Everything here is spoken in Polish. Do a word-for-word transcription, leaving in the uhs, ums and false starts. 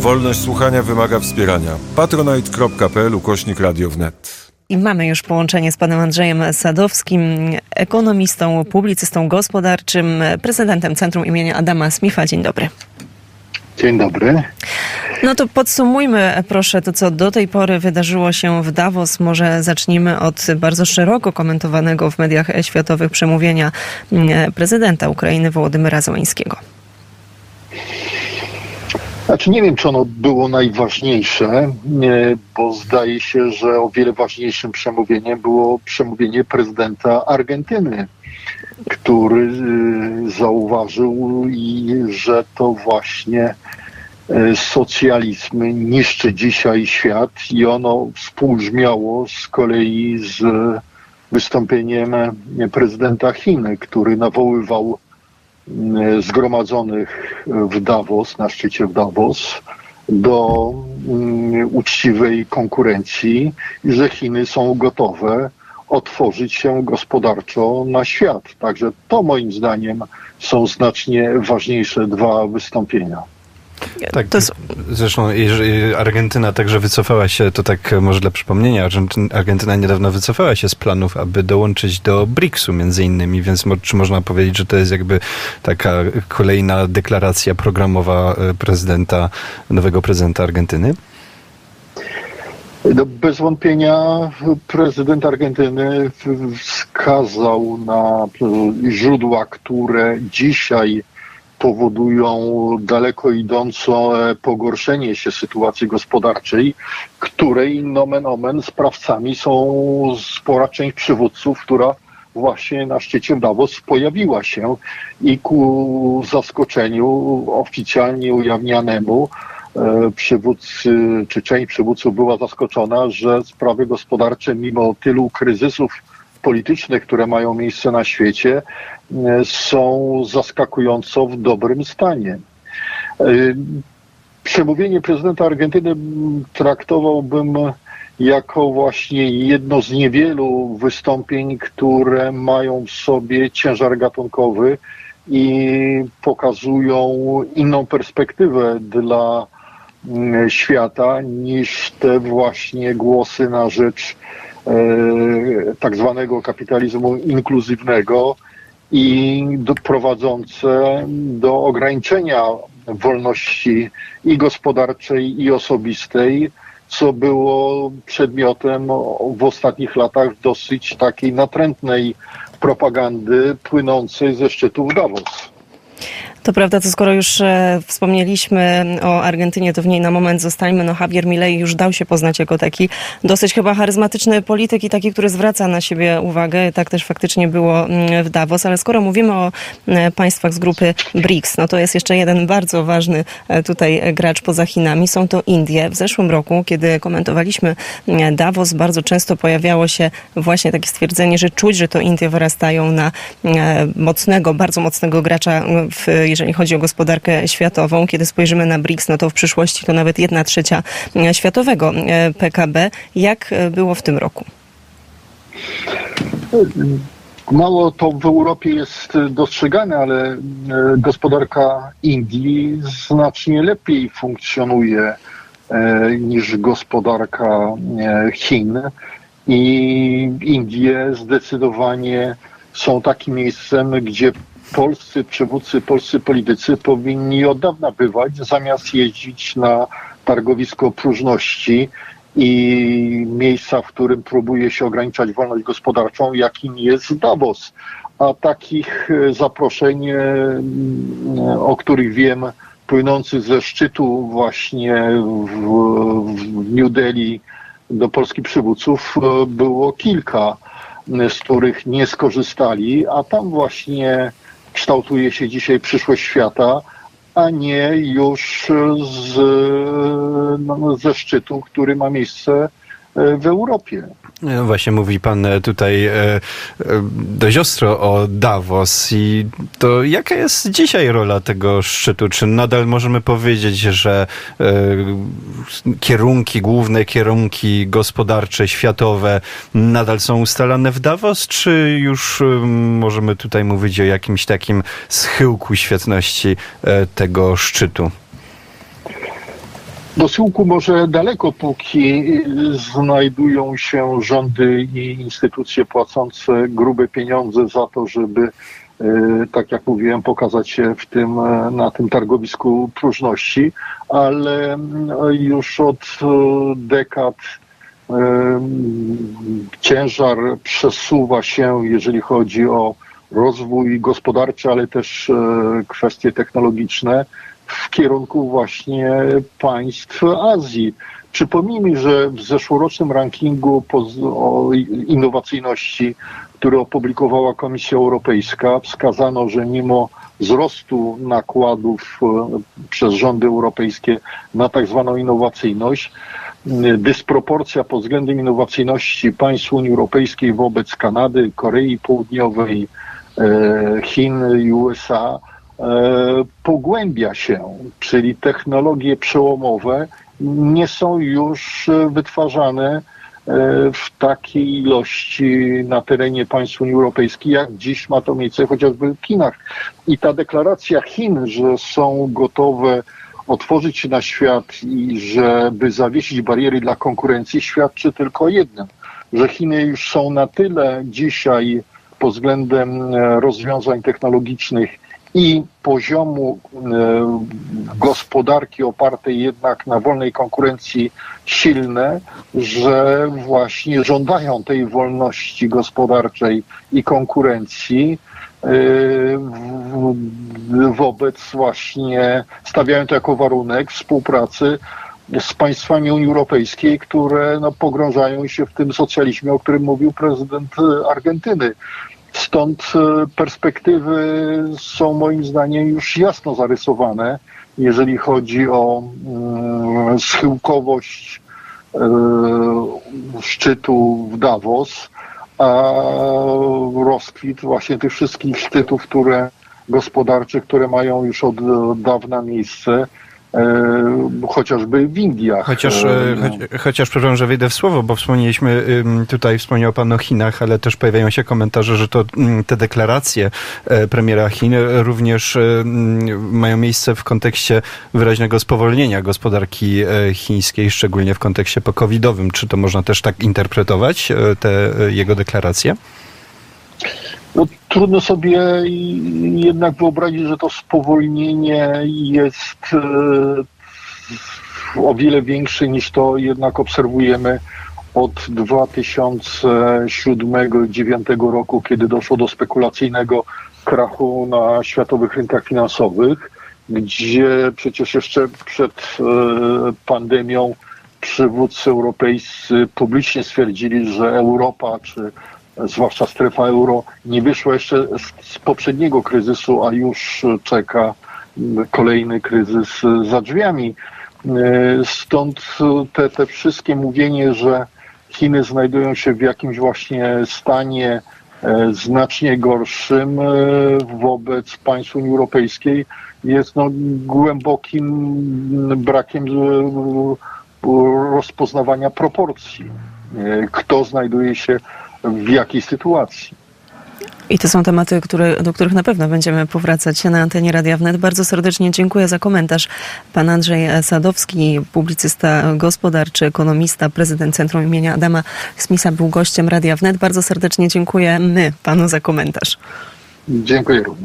Wolność słuchania wymaga wspierania. patronite kropka p l ukośnik radio wnet. I mamy już połączenie z panem Andrzejem Sadowskim, ekonomistą, publicystą gospodarczym, prezydentem Centrum imienia Adama Smitha. Dzień dobry. Dzień dobry. No to podsumujmy proszę to, co do tej pory wydarzyło się w Davos. Może zacznijmy od bardzo szeroko komentowanego w mediach światowych przemówienia prezydenta Ukrainy Wołodymyra Zełańskiego. Znaczy nie wiem, czy ono było najważniejsze, bo zdaje się, że o wiele ważniejszym przemówieniem było przemówienie prezydenta Argentyny, który zauważył, że to właśnie socjalizm niszczy dzisiaj świat i ono współbrzmiało z kolei z wystąpieniem prezydenta Chin, który nawoływał zgromadzonych w Davos, na szczycie w Davos, do uczciwej konkurencji i że Chiny są gotowe otworzyć się gospodarczo na świat. Także to moim zdaniem są znacznie ważniejsze dwa wystąpienia. Tak, to... zresztą jeżeli Argentyna także wycofała się, to tak może dla przypomnienia, Argentyna niedawno wycofała się z planów, aby dołączyć do briksu między innymi, więc mo- czy można powiedzieć, że to jest jakby taka kolejna deklaracja programowa prezydenta, nowego prezydenta Argentyny? No, bez wątpienia prezydent Argentyny wskazał na źródła, które dzisiaj powodują daleko idące pogorszenie się sytuacji gospodarczej, której nomen omen sprawcami są spora część przywódców, która właśnie na szczycie w Davos pojawiła się i ku zaskoczeniu oficjalnie ujawnianemu przywódcy, czy część przywódców była zaskoczona, że sprawy gospodarcze mimo tylu kryzysów politycznych, które mają miejsce na świecie, są zaskakująco w dobrym stanie. Przemówienie prezydenta Argentyny traktowałbym jako właśnie jedno z niewielu wystąpień, które mają w sobie ciężar gatunkowy i pokazują inną perspektywę dla świata niż te właśnie głosy na rzecz tak zwanego kapitalizmu inkluzywnego i do, prowadzące do ograniczenia wolności i gospodarczej, i osobistej, co było przedmiotem w ostatnich latach dosyć takiej natrętnej propagandy płynącej ze szczytu w Davos. To prawda, to skoro już e, wspomnieliśmy o Argentynie, to w niej na moment zostańmy. No Javier Milei już dał się poznać jako taki dosyć chyba charyzmatyczny polityk i taki, który zwraca na siebie uwagę. Tak też faktycznie było w Davos, ale skoro mówimy o e, państwach z grupy briks, no to jest jeszcze jeden bardzo ważny e, tutaj gracz poza Chinami. Są to Indie. W zeszłym roku, kiedy komentowaliśmy e, Davos, bardzo często pojawiało się właśnie takie stwierdzenie, że czuć, że to Indie wyrastają na e, mocnego, bardzo mocnego gracza w jeżeli chodzi o gospodarkę światową. Kiedy spojrzymy na briks, no to w przyszłości to nawet jedna trzecia światowego P K B. Jak było w tym roku? Mało to w Europie jest dostrzegane, ale gospodarka Indii znacznie lepiej funkcjonuje niż gospodarka Chin. I Indie zdecydowanie są takim miejscem, gdzie polscy przywódcy, polscy politycy powinni od dawna bywać, zamiast jeździć na targowisko próżności i miejsca, w którym próbuje się ograniczać wolność gospodarczą, jakim jest Davos. A takich zaproszeń, o których wiem, płynących ze szczytu właśnie w, w New Delhi do polskich przywódców było kilka, z których nie skorzystali, a tam właśnie kształtuje się dzisiaj przyszłość świata, a nie już z, no, ze szczytu, który ma miejsce w Europie. No właśnie mówi pan tutaj e, e, dość ostro o Davos i to jaka jest dzisiaj rola tego szczytu? Czy nadal możemy powiedzieć, że e, kierunki, główne kierunki gospodarcze, światowe nadal są ustalane w Davos, czy już e, możemy tutaj mówić o jakimś takim schyłku świetności e, tego szczytu? Do schyłku może daleko, póki znajdują się rządy i instytucje płacące grube pieniądze za to, żeby, tak jak mówiłem, pokazać się w tym, na tym targowisku próżności, ale już od dekad ciężar przesuwa się, jeżeli chodzi o rozwój gospodarczy, ale też kwestie technologiczne, w kierunku właśnie państw Azji. Przypomnijmy, że w zeszłorocznym rankingu o innowacyjności, który opublikowała Komisja Europejska, wskazano, że mimo wzrostu nakładów przez rządy europejskie na tak zwaną innowacyjność, dysproporcja pod względem innowacyjności państw Unii Europejskiej wobec Kanady, Korei Południowej, Chin i U S A pogłębia się, czyli technologie przełomowe nie są już wytwarzane w takiej ilości na terenie państw Unii Europejskiej, jak dziś ma to miejsce chociażby w Chinach. I ta deklaracja Chin, że są gotowe otworzyć się na świat i żeby zawiesić bariery dla konkurencji, świadczy tylko o jednym, że Chiny już są na tyle dzisiaj pod względem rozwiązań technologicznych i poziomu gospodarki opartej jednak na wolnej konkurencji silne, że właśnie żądają tej wolności gospodarczej i konkurencji wobec właśnie, stawiają to jako warunek współpracy z państwami Unii Europejskiej, które no, pogrążają się w tym socjalizmie, o którym mówił prezydent Argentyny. Stąd perspektywy są moim zdaniem już jasno zarysowane, jeżeli chodzi o mm, schyłkowość y, szczytu w Davos, a rozkwit właśnie tych wszystkich szczytów, które gospodarczych, które mają już od dawna miejsce, chociażby w Indiach. Chociaż, choć, chociaż przepraszam, że wejdę w słowo, bo wspomnieliśmy, tutaj wspomniał pan o Chinach, ale też pojawiają się komentarze, że to te deklaracje premiera Chin również mają miejsce w kontekście wyraźnego spowolnienia gospodarki chińskiej, szczególnie w kontekście po-covidowym. Czy to można też tak interpretować, te jego deklaracje? No, trudno sobie jednak wyobrazić, że to spowolnienie jest o wiele większe niż to jednak obserwujemy od dwa tysiące siódmego do dwa tysiące dziewiątego roku, kiedy doszło do spekulacyjnego krachu na światowych rynkach finansowych, gdzie przecież jeszcze przed pandemią przywódcy europejscy publicznie stwierdzili, że Europa czy zwłaszcza strefa euro nie wyszła jeszcze z poprzedniego kryzysu, a już czeka kolejny kryzys za drzwiami. Stąd te, te wszystkie mówienie, że Chiny znajdują się w jakimś właśnie stanie znacznie gorszym wobec państw Unii Europejskiej jest no, głębokim brakiem rozpoznawania proporcji. Kto znajduje się w jakiej sytuacji. I to są tematy, które, do których na pewno będziemy powracać na antenie Radia Wnet. Bardzo serdecznie dziękuję za komentarz. Pan Andrzej Sadowski, publicysta gospodarczy, ekonomista, prezydent Centrum imienia Adama Smitha, był gościem Radia Wnet. Bardzo serdecznie dziękujemy panu za komentarz. Dziękuję również.